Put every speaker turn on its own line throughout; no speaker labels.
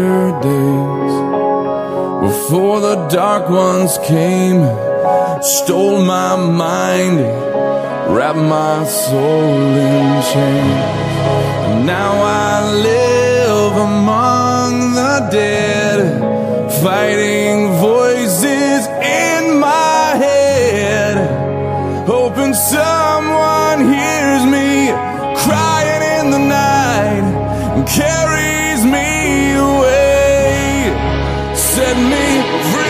better days, before the dark ones came, stole my mind, wrapped my soul in chains. And now I live among the dead, fighting voices in my head, hoping someone hears me crying in the night and carries me away, set me free.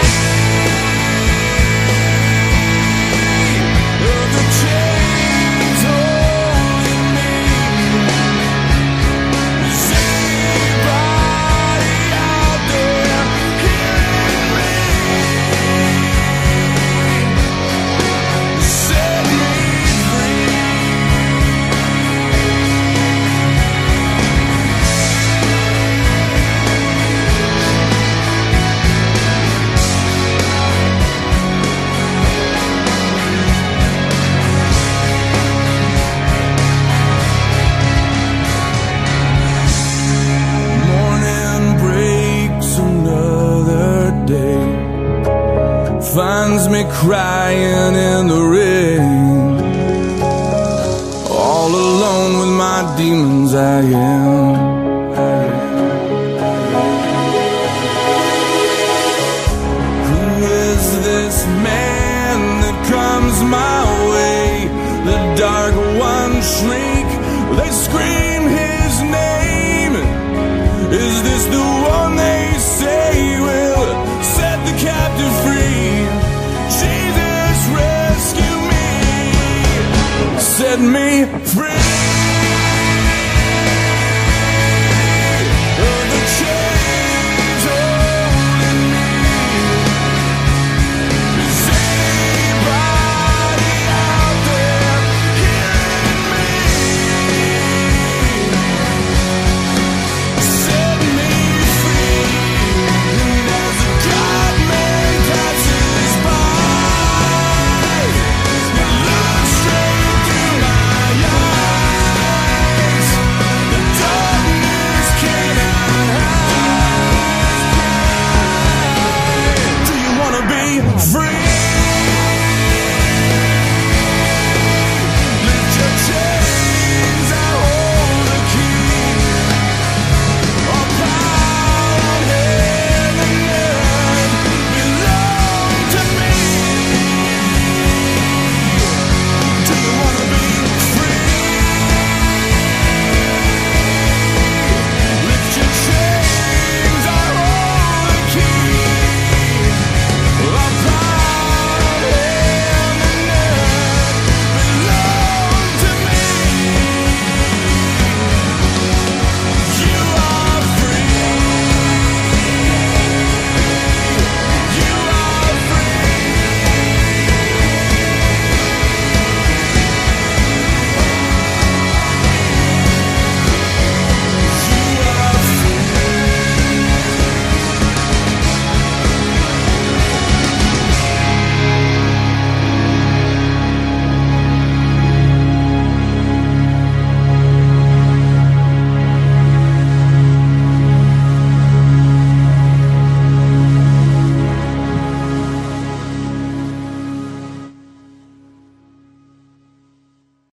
Finds me crying in the rain, all alone with my demons I am. Who is this man that comes my way? The dark ones shriek, they scream his name. Is this the one they say will set the captive free? Jesus, rescue me, set me free.